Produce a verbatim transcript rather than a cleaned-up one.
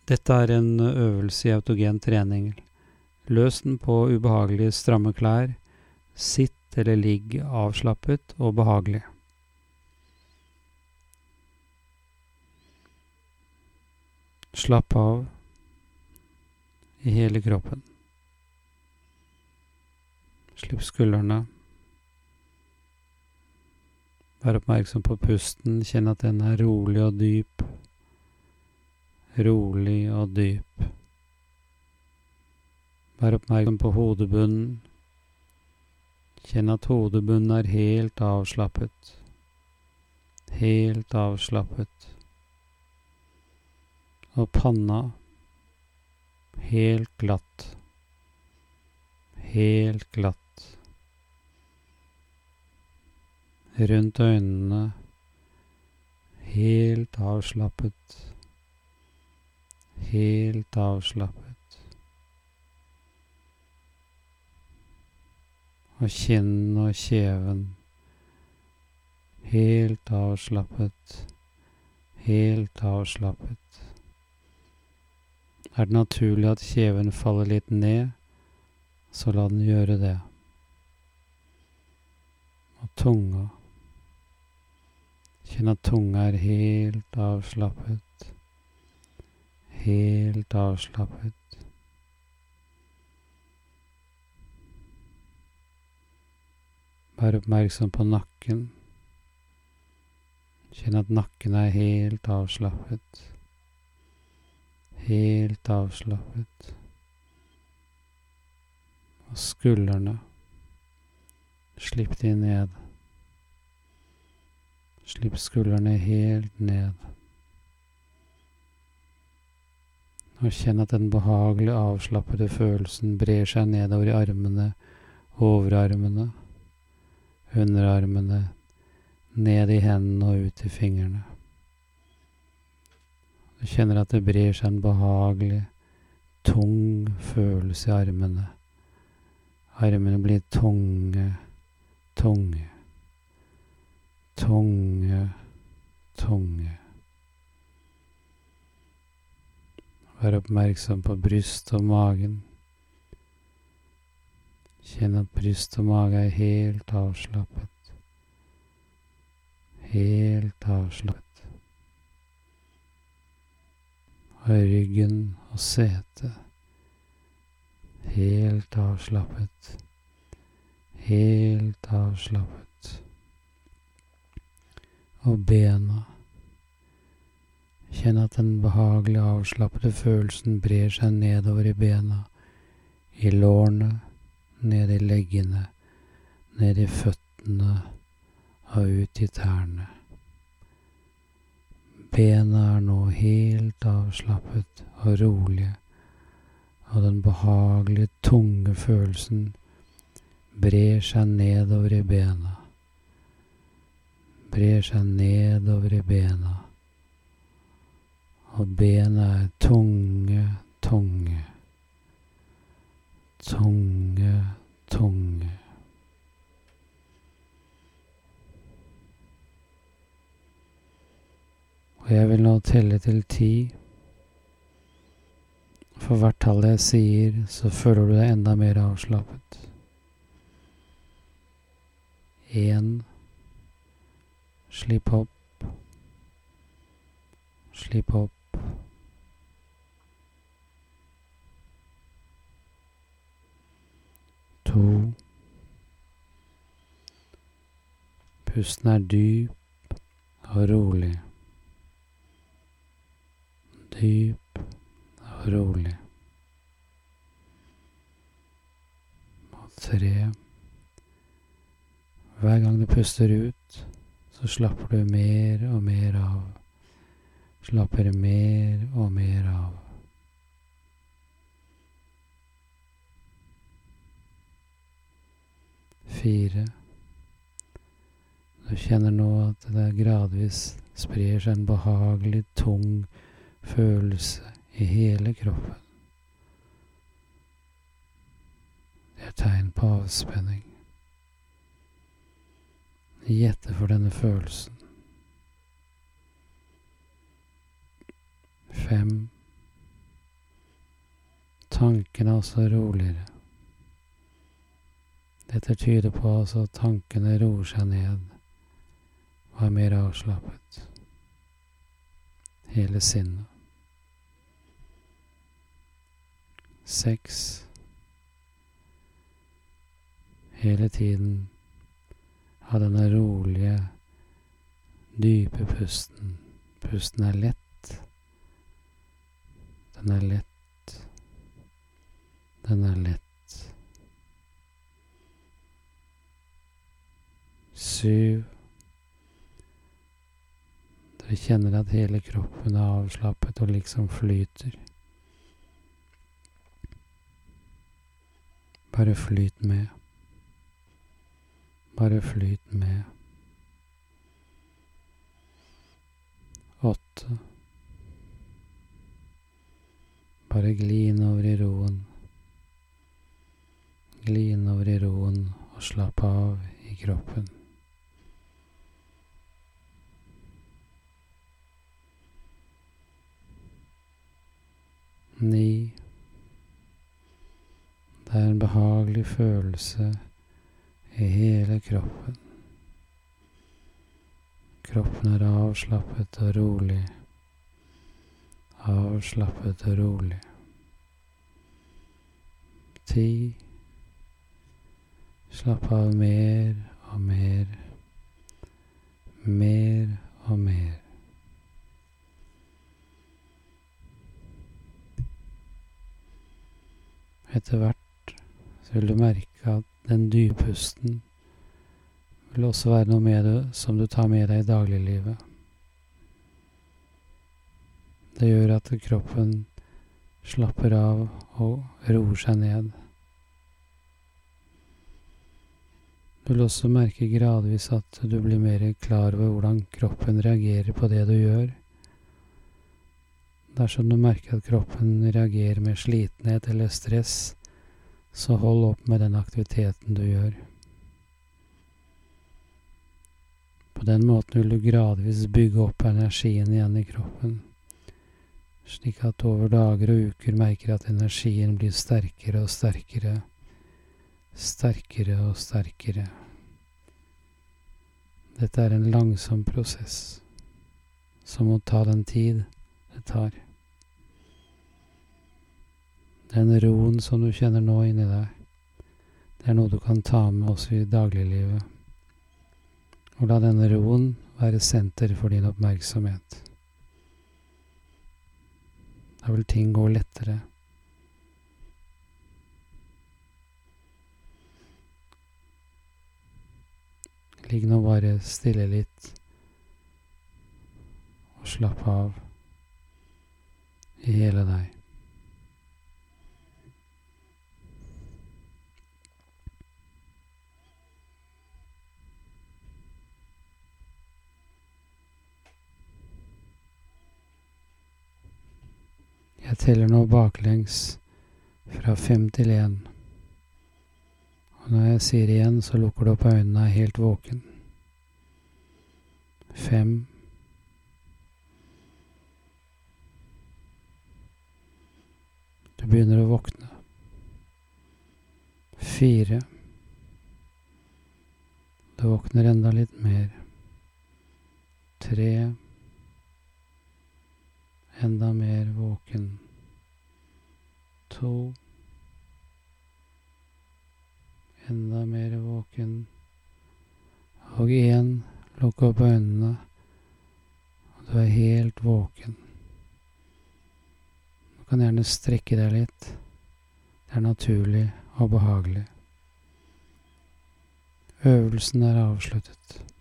Dette er en øvelse i autogen trening. Løs den på ubehagelige stramme klær. Sitt eller ligg avslappet og behagelig. Slapp av i hele kroppen. Slipp skuldrene. Vær oppmerksom på pusten. Kjenn at den er rolig og dyp. Rolig og dyp. Vær oppmerksom på hodebunnen. Kjenn at hodebunnen er helt avslappet. Helt avslappet. Og panna helt glatt. Helt glatt. Rundt øynene helt avslappet. Helt avslappet. Og kinn og kjeven helt avslappet. Helt avslappet. Er det naturlig at kjeven faller litt ned, så la den gjøre det. Og tunga. Kjenn at tunga er helt avslappet. Helt avslappet. Vær oppmerksom på nakken. Kjenn at nakken er helt avslappet. Helt avslappet. Og skuldrene. Slipp de ned. Slipp skuldrene helt ned. Og kjenn at den behagelige, avslappede følelsen brer seg nedover i armene, overarmene, underarmene, ned i hendene og ut i fingrene. Du kjenner at det brer seg en behagelig, tung følelse i armene. Armene blir tunge, tunge, tunge, tunge. Vær oppmerksom på bryst og magen. Kjenn at bryst og mage er helt avslappet. Helt avslappet. Og ryggen og setet. Helt avslappet. Helt avslappet. Og bena. Kjenn at den behagelige, avslappede følelsen brer seg nedover i bena, i lårene, ned i leggene, ned i føttene og ut i tærne. Bena er nå helt avslappet og rolige, og den behagelige, tunge følelsen brer seg nedover i bena. Brer seg nedover i bena. Og bena er tunge, tunge. Tunge, tunge. Og jeg vil nå telle til ti. For hvert tall jeg sier, så føler du deg enda mer avslappet. En. Slipp opp. Slipp opp. To. Pusten er dyp og rolig. Dyp og rolig. Og tre. Hver gang du puster ut, så slapper du mer og mer av. Slapper mer og mer av. Fire. Du kjenner nå at det gradvis sprer seg en behagelig, tung følelse i hele kroppen. Det er tegn på avspenning. Gjette for denne følelsen. Fem. tankene er også roligere. Dette tyder på altså at tankene roer seg ned og er mer avslappet. Hele sinnet. Seks. Hele tiden ha denne rolige, dype pusten. Pusten er lett. Den er lett. Den er lett. Syv. Dere kjenner at hele kroppen er avslappet og liksom flyter. Bare flyt med. Bare flyt med. Åtte. Bare gli innover i roen. Gli innover i roen og slapp av i kroppen. Ni. Det er en behagelig følelse i hele kroppen. Kroppen er avslappet og rolig. Avslappet og rolig. Ti. Slapp av mer og mer. Mer og mer. Etter hvert så vil du merke at den dyppusten vil også være noe med det som du tar med deg i dagliglivet. Det gjør at kroppen slapper av og roer seg ned. Du vil også merke gradvis at du blir mer klar over hvordan kroppen reagerer på det du gjør. Dersom du merker at kroppen reagerer med slitenhet eller stress, så hold opp med den aktiviteten du gjør. På den måten vil du gradvis bygge opp energien igjen i kroppen, slik at over dager og uker merker at energien blir sterkere og sterkere, sterkere og sterkere. Dette er en langsom prosess, som må ta den tid det tar. Den roen som du kjenner nå inni deg, det er noe du kan ta med også i dagliglivet. Og la denne roen være senter for din oppmerksomhet. Da vil ting gå lettere. Ligg nå bare stille litt og slapp av i hele deg. Jeg teller nå baklengs fra fem til én. Og når jeg sier igjen, så lukker du opp øynene og er helt våken. Fem. Du begynner å våkne. Fire. Du våkner enda litt mer. Tre. Enda mer våken. To. Enda mer våken. Og én. Lukk opp øynene. Og du er helt våken. Du kan gjerne strekke deg litt. Det er naturlig og behagelig. Øvelsen er avsluttet.